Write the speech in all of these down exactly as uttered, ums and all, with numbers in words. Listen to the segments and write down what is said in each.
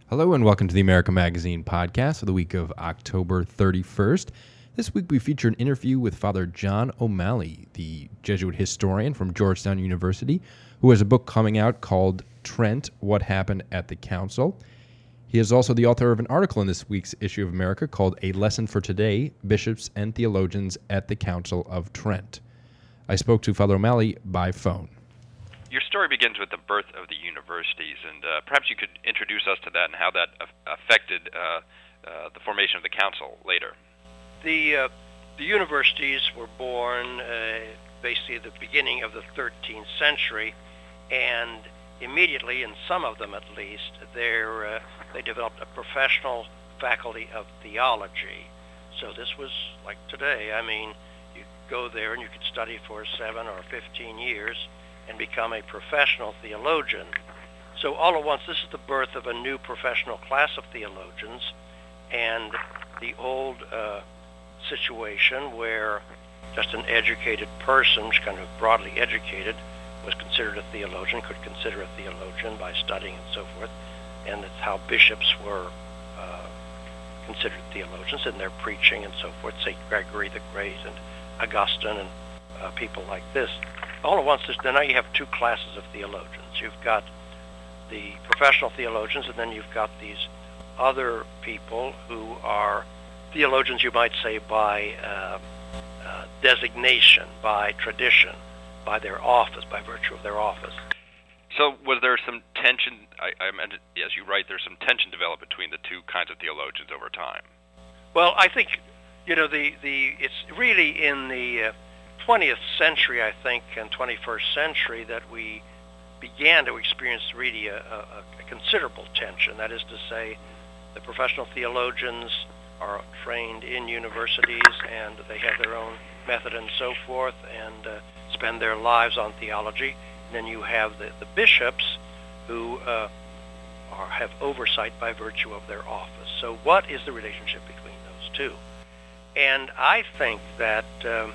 Hello and welcome to the America Magazine podcast for the week of October thirty-first. This week we feature an interview with Father John O'Malley, the Jesuit historian from Georgetown University, who has a book coming out called Trent, What Happened at the Council. He is also the author of an article in this week's issue of America called A Lesson for Today, Bishops and Theologians at the Council of Trent. I spoke to Father O'Malley by phone. Your story begins with the birth of the universities, and uh, perhaps you could introduce us to that and how that affected uh, uh, the formation of the council later. The uh, the universities were born uh, basically at the beginning of the thirteenth century, and immediately, in some of them at least, uh, they developed a professional faculty of theology. So this was like today. I mean, you go there and you could study for seven or fifteen years and become a professional theologian. So all at once, this is the birth of a new professional class of theologians, and the old uh, situation where just an educated person, kind of broadly educated, was considered a theologian, could consider a theologian by studying and so forth, and that's how bishops were uh, considered theologians in their preaching and so forth, Saint Gregory the Great and Augustine and uh, people like this. All at once, now you have two classes of theologians. You've got the professional theologians, and then you've got these other people who are theologians, you might say, by uh, uh, designation, by tradition, by their office, by virtue of their office. So was there some tension, I, I meant, as you write, there's some tension developed between the two kinds of theologians over time? Well, I think, you know, the, the it's really in the uh, twentieth century, I think, and twenty-first century that we began to experience really a, a, a considerable tension. That is to say, the professional theologians are trained in universities and they have their own method and so forth and uh, spend their lives on theology. And then you have the, the bishops who uh, are, have oversight by virtue of their office. So what is the relationship between those two? And I think that um,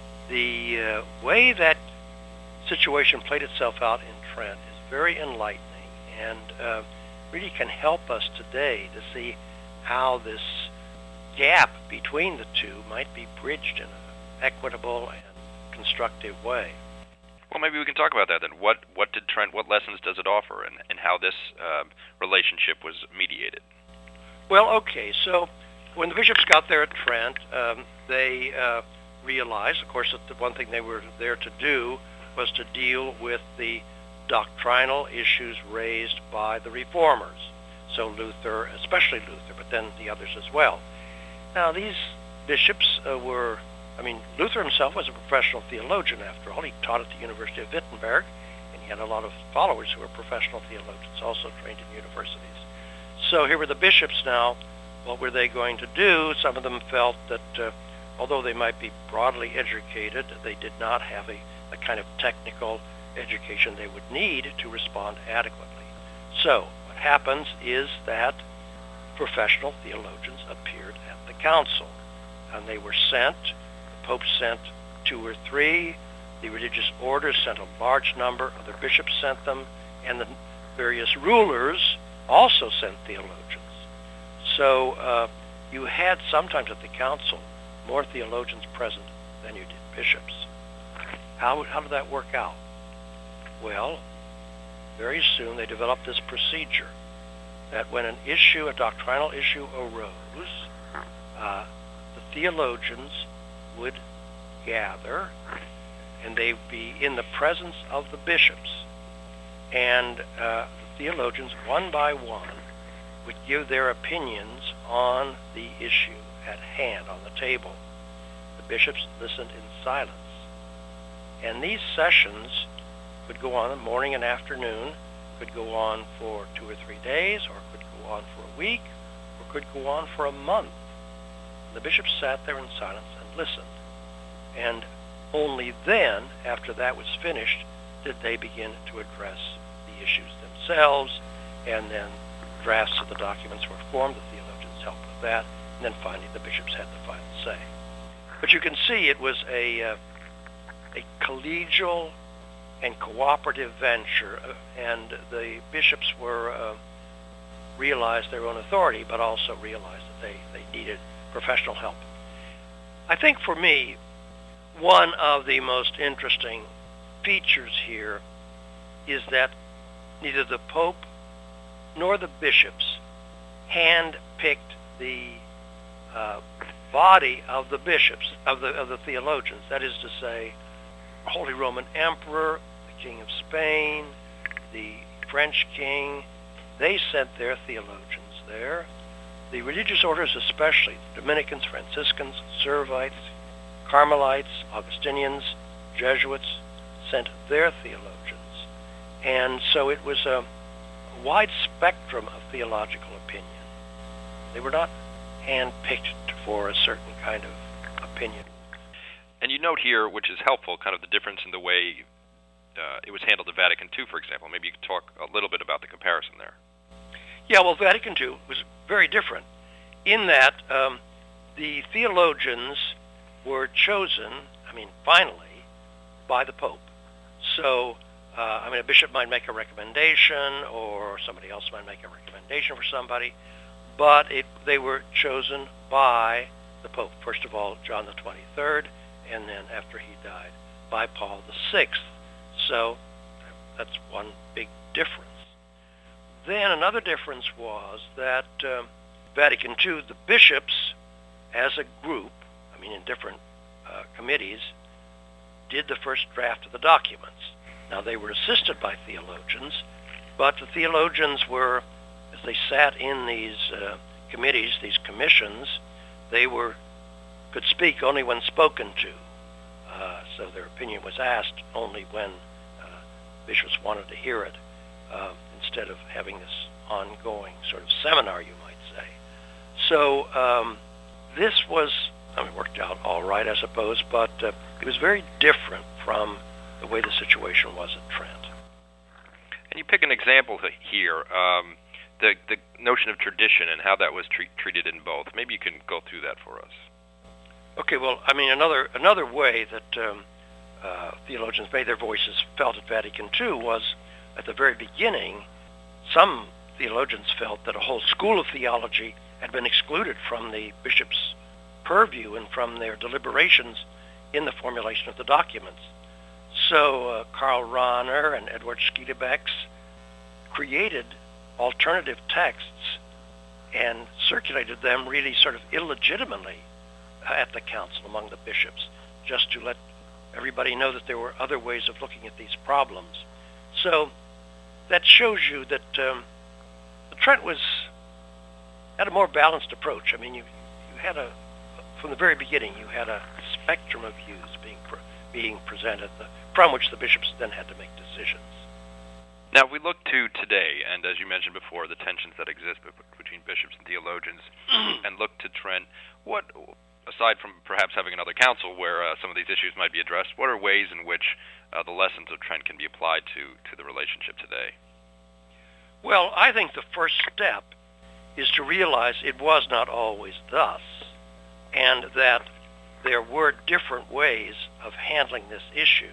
the uh, way that situation played itself out in Trent is very enlightening and uh, really can help us today to see how this gap between the two might be bridged in an equitable and constructive way. Well, maybe we can talk about that then. What what did Trent, what lessons does it offer, and, and how this uh, relationship was mediated? Well, okay, so when the bishops got there at Trent, um, they uh, realized, of course, that the one thing they were there to do was to deal with the doctrinal issues raised by the reformers. So Luther, especially Luther, but then the others as well. Now, these bishops uh, were, I mean, Luther himself was a professional theologian, after all. He taught at the University of Wittenberg, and he had a lot of followers who were professional theologians, also trained in universities. So here were the bishops now. What were they going to do? Some of them felt that uh, although they might be broadly educated, they did not have a, a kind of technical education they would need to respond adequately. So what happens is that professional theologians appeared at the council, and they were sent. The Pope sent two or three. The religious orders sent a large number. Other bishops sent them, and the various rulers also sent theologians. So uh, you had sometimes at the council more theologians present than you did bishops. How, how did that work out? Well, very soon they developed this procedure that when an issue, a doctrinal issue arose, uh, the theologians would gather and they'd be in the presence of the bishops. And uh, the theologians, one by one, would give their opinions on the issue at hand, on the table. The bishops listened in silence. And these sessions could go on morning and afternoon, could go on for two or three days, or could go on for a week, or could go on for a month. The bishops sat there in silence and listened. And only then, after that was finished, did they begin to address the issues themselves, and then drafts of the documents were formed. The theologians helped with that, and then finally the bishops had the final say. But you can see it was a, uh, a collegial and cooperative venture, uh, and the bishops were uh, realize their own authority, but also realize that they, they needed professional help. I think for me, one of the most interesting features here is that neither the Pope nor the bishops hand-picked the uh, body of the bishops, of the, of the theologians. That is to say, Holy Roman Emperor, the King of Spain, the French king, they sent their theologians there. The religious orders especially, Dominicans, Franciscans, Servites, Carmelites, Augustinians, Jesuits, sent their theologians. And so it was a wide spectrum of theological opinion. They were not hand-picked for a certain kind of opinion. And you note here, which is helpful, kind of the difference in the way uh, it was handled at Vatican Two, for example. Maybe you could talk a little bit about the comparison there. Yeah, well, Vatican Two was very different in that um, the theologians were chosen, I mean, finally, by the Pope. So, uh, I mean, a bishop might make a recommendation, or somebody else might make a recommendation for somebody, but it, they were chosen by the Pope. First of all, John the twenty-third, and then after he died, by Paul the sixth. So that's one big difference. Then another difference was that um, Vatican Two, the bishops, as a group, I mean in different uh, committees, did the first draft of the documents. Now they were assisted by theologians, but the theologians were, as they sat in these uh, committees, these commissions, they were could speak only when spoken to. Uh, so their opinion was asked only when uh, bishops wanted to hear it, uh, instead of having this ongoing sort of seminar, you might say. So um, this was, I mean, worked out all right, I suppose, but uh, it was very different from the way the situation was at Trent. And you pick an example here, um, the the notion of tradition and how that was tre- treated in both. Maybe you can go through that for us. Okay, well, I mean, another another way that um, uh, theologians made their voices felt at Vatican Two was, at the very beginning, some theologians felt that a whole school of theology had been excluded from the bishop's purview and from their deliberations in the formulation of the documents. So uh, Karl Rahner and Edward Schiedebex created alternative texts and circulated them really sort of illegitimately at the council among the bishops, just to let everybody know that there were other ways of looking at these problems. So that shows you that um, the Trent was had a more balanced approach. I mean, you you had a from the very beginning you had a spectrum of views being pre- being presented, the, from which the bishops then had to make decisions. Now, if we look to today, and as you mentioned before, the tensions that exist between bishops and theologians, and look to Trent, what, aside from perhaps having another council where uh, some of these issues might be addressed, what are ways in which uh, the lessons of Trent can be applied to, to the relationship today? Well, I think the first step is to realize it was not always thus, and that there were different ways of handling this issue.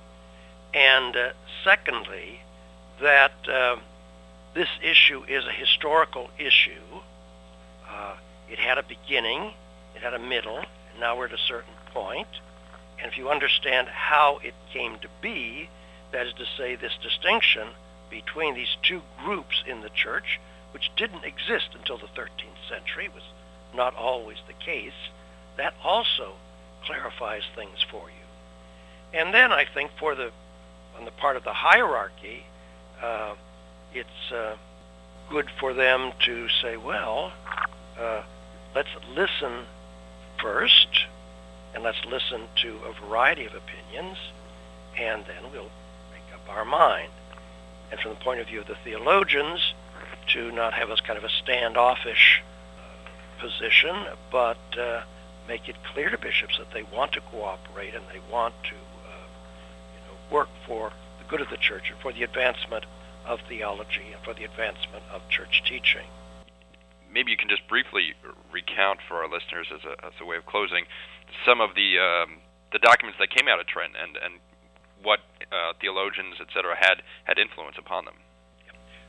And uh, secondly, that uh, this issue is a historical issue. Uh, it had a beginning, it had a middle, and now we're at a certain point. And if you understand how it came to be, that is to say, this distinction between these two groups in the church, which didn't exist until the thirteenth century, was not always the case, that also clarifies things for you. And then I think for the, on the part of the hierarchy, uh, it's uh, good for them to say, well, uh, let's listen first, and let's listen to a variety of opinions, and then we'll make up our mind. And from the point of view of the theologians, to not have us kind of a standoffish uh, position, but uh, make it clear to bishops that they want to cooperate and they want to uh, you know, work for the good of the church and for the advancement of theology and for the advancement of church teaching. Maybe you can just briefly recount for our listeners, as a, as a way of closing, some of the um, the documents that came out of Trent and, and what uh, theologians, et cetera, had, had influence upon them.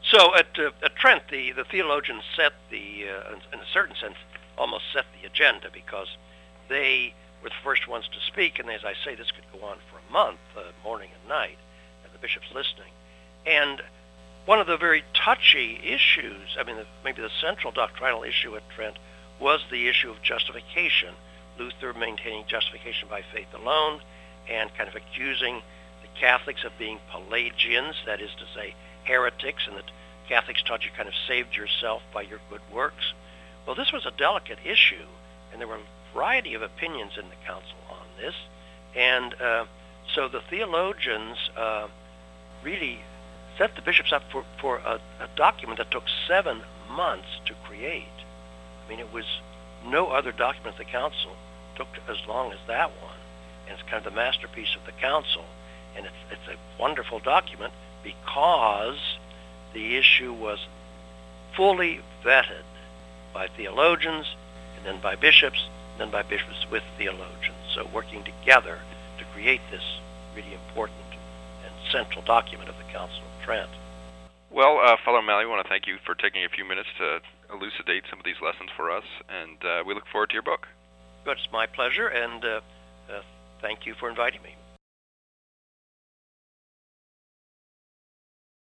So at, uh, at Trent, the, the theologians set the, uh, in a certain sense, almost set the agenda, because they were the first ones to speak, and as I say, this could go on for a month, uh, morning and night, and the bishop's listening. And one of the very touchy issues, I mean, the, maybe the central doctrinal issue at Trent, was the issue of justification. Luther maintaining justification by faith alone, and kind of accusing the Catholics of being Pelagians, that is to say, heretics, and that Catholics taught you kind of saved yourself by your good works. Well, this was a delicate issue, and there were a variety of opinions in the council on this, and uh, so the theologians uh, really set the bishops up for, for a, a document that took seven months to create. I mean, it was no other document of the council took as long as that one, and it's kind of the masterpiece of the council, and it's, it's a wonderful document because the issue was fully vetted by theologians, and then by bishops, and then by bishops with theologians, so working together to create this really important and central document of the Council of Trent. Well, uh, Father O'Malley, I want to thank you for taking a few minutes to elucidate some of these lessons for us, and uh, we look forward to your book. Good, it's my pleasure, and uh, uh, thank you for inviting me.